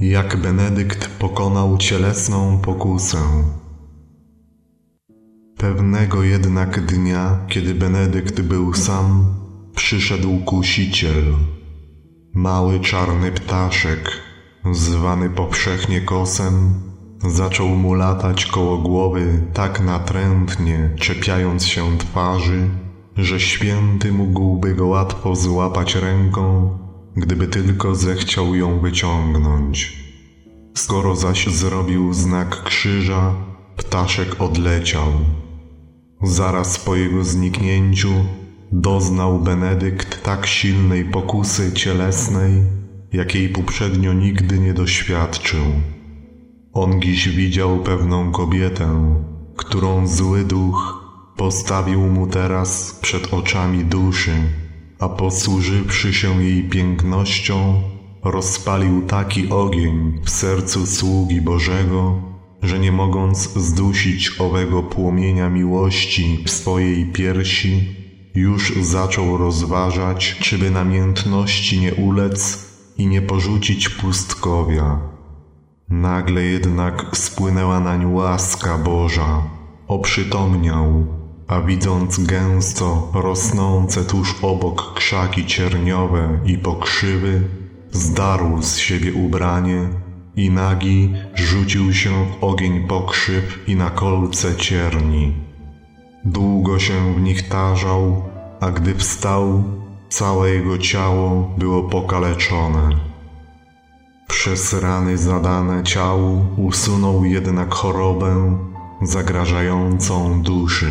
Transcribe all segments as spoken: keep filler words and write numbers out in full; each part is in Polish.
Jak Benedykt pokonał cielesną pokusę. Pewnego jednak dnia, kiedy Benedykt był sam, przyszedł kusiciel. Mały czarny ptaszek, zwany powszechnie kosem, zaczął mu latać koło głowy tak natrętnie, czepiając się twarzy, że święty mógłby go łatwo złapać ręką, gdyby tylko zechciał ją wyciągnąć. Skoro zaś zrobił znak krzyża, ptaszek odleciał. Zaraz po jego zniknięciu doznał Benedykt tak silnej pokusy cielesnej, jakiej poprzednio nigdy nie doświadczył. On dziś widział pewną kobietę, którą zły duch postawił mu teraz przed oczami duszy, a posłużywszy się jej pięknością, rozpalił taki ogień w sercu sługi Bożego, że nie mogąc zdusić owego płomienia miłości w swojej piersi, już zaczął rozważać, czyby namiętności nie ulec i nie porzucić pustkowia. Nagle jednak spłynęła nań łaska Boża, oprzytomniał, a widząc gęsto rosnące tuż obok krzaki cierniowe i pokrzywy, zdarł z siebie ubranie i nagi rzucił się w ogień pokrzyw i na kolce cierni. Długo się w nich tarzał, a gdy wstał, całe jego ciało było pokaleczone. Przez rany zadane ciału usunął jednak chorobę zagrażającą duszy.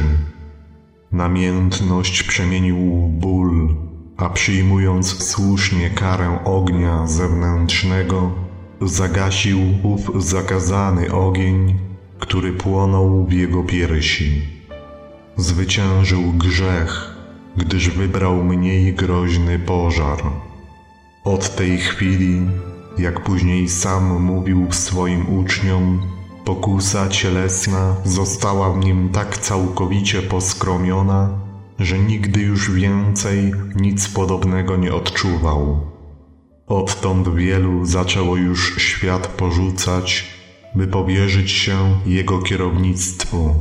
Namiętność przemienił w ból, a przyjmując słusznie karę ognia zewnętrznego, zagasił ów zakazany ogień, który płonął w jego piersi. Zwyciężył grzech, gdyż wybrał mniej groźny pożar. Od tej chwili, jak później sam mówił swoim uczniom, pokusa cielesna została w nim tak całkowicie poskromiona, że nigdy już więcej nic podobnego nie odczuwał. Odtąd wielu zaczęło już świat porzucać, by powierzyć się jego kierownictwu.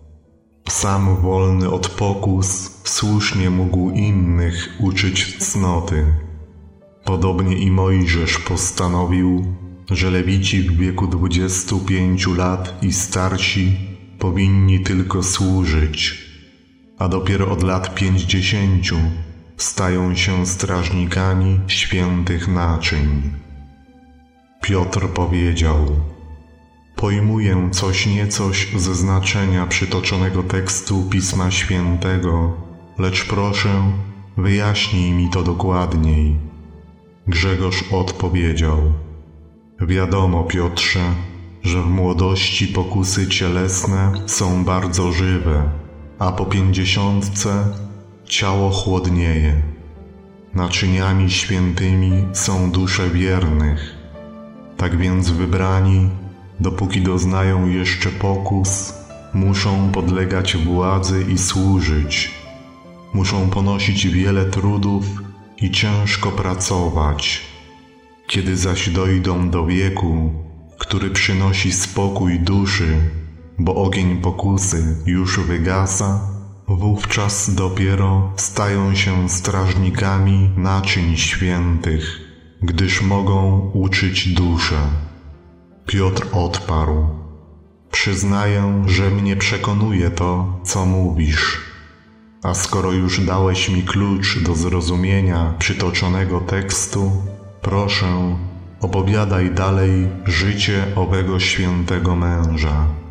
Sam wolny od pokus słusznie mógł innych uczyć cnoty. Podobnie i Mojżesz postanowił, że lewici w wieku dwudziestu pięciu lat i starsi powinni tylko służyć, a dopiero od lat pięćdziesięciu stają się strażnikami świętych naczyń. Piotr powiedział: pojmuję coś niecoś ze znaczenia przytoczonego tekstu Pisma Świętego, lecz proszę, wyjaśnij mi to dokładniej. Grzegorz odpowiedział: wiadomo, Piotrze, że w młodości pokusy cielesne są bardzo żywe, a po pięćdziesiątce ciało chłodnieje. Naczyniami świętymi są dusze wiernych. Tak więc wybrani, dopóki doznają jeszcze pokus, muszą podlegać władzy i służyć. Muszą ponosić wiele trudów i ciężko pracować. Kiedy zaś dojdą do wieku, który przynosi spokój duszy, bo ogień pokusy już wygasa, wówczas dopiero stają się strażnikami naczyń świętych, gdyż mogą uczyć duszę. Piotr odparł: przyznaję, że mnie przekonuje to, co mówisz. A skoro już dałeś mi klucz do zrozumienia przytoczonego tekstu, proszę, opowiadaj dalej życie owego świętego męża.